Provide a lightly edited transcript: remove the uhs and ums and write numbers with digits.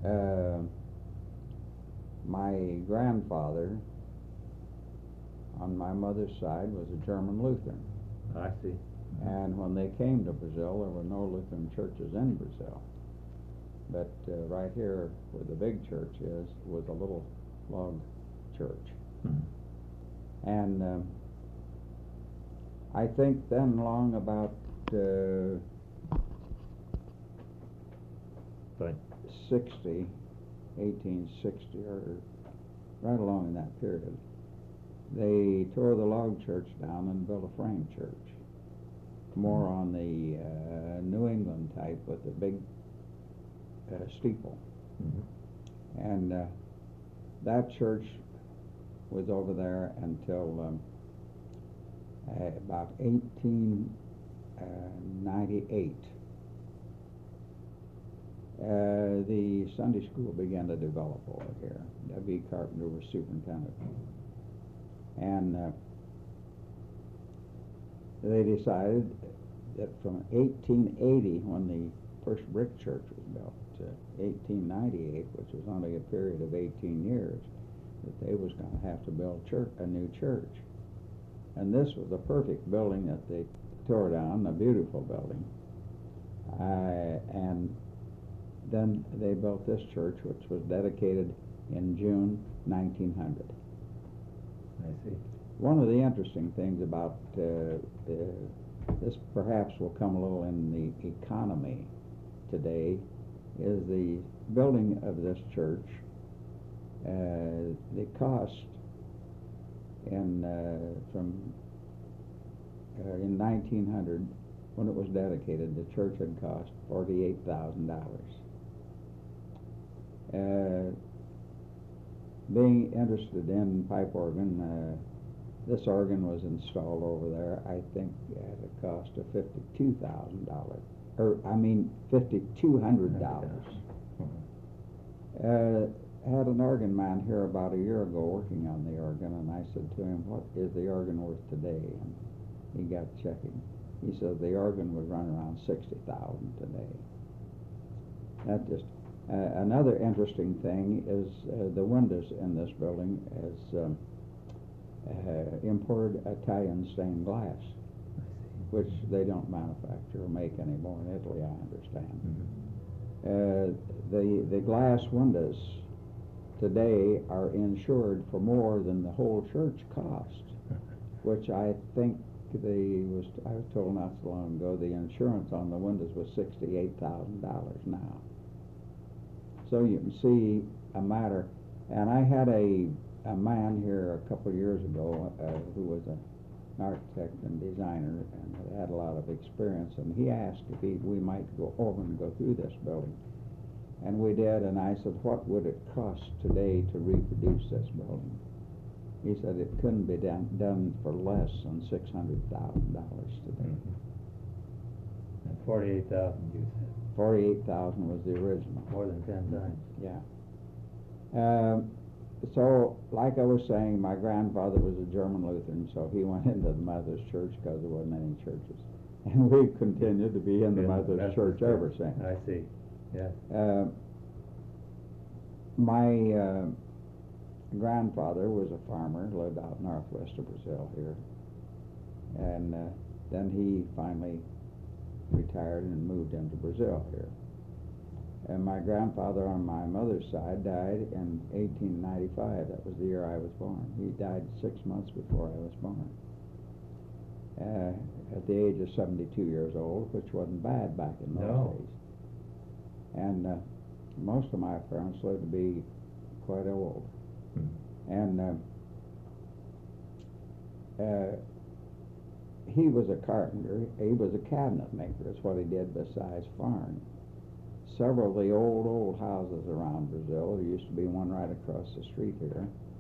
My grandfather on my mother's side was a German Lutheran. I see. And when they came to Brazil, there were no Lutheran churches in Brazil. But right here, where the big church is, was a little log church. And I think then along about Right. 1860, or right along in that period, they tore the log church down and built a frame church, more on the New England type with the big steeple. And that church was over there until about 1898. The Sunday school began to develop over here. W. Carpenter was superintendent. And they decided that from 1880, when the first brick church was built, to 1898, which was only a period of 18 years, that they was going to have to build a new church. And this was a perfect building that they tore down, a beautiful building. And then they built this church, which was dedicated in June 1900. I see. One of the interesting things about this perhaps will come a little in the economy today is the building of this church. The cost in 1900, when it was dedicated, the church had cost $48,000. Being interested in pipe organ, this organ was installed over there, I think, at a cost of $52,000, or I mean $5,200. Had an organ man here about a year ago working on the organ, and I said to him, "What is the organ worth today?" And he got checking. He said the organ would run around $60,000 today. That just another interesting thing is the windows in this building is imported Italian stained glass, which they don't manufacture or make anymore in Italy, I understand. The glass windows today are insured for more than the whole church cost, which I think I was told not so long ago the insurance on the windows was $68,000 now. So you can see a matter. And I had a man here a couple of years ago who was an architect and designer and had a lot of experience, and he asked if we might go over and go through this building. And we did, and I said, "What would it cost today to reproduce this building?" He said it couldn't be done for less than $600,000 today. And 48,000, you said. 48,000 was the original. More than 10 times. Yeah. So, like I was saying, my grandfather was a German Lutheran, so he went into the Methodist Church because there wasn't any churches. And we've continued to be in the Methodist Church ever since. I see, yeah. My grandfather was a farmer, lived out northwest of Brazil here. And then he finally retired and moved into Brazil here. And my grandfather on my mother's side died in 1895. That was the year I was born. He died 6 months before I was born, at the age of 72 years old, which wasn't bad back in those days. And most of my parents lived to be quite old. And he was a carpenter. He was a cabinet maker. That's what he did besides farming. Several of the old houses around Brazil, there used to be one right across the street here,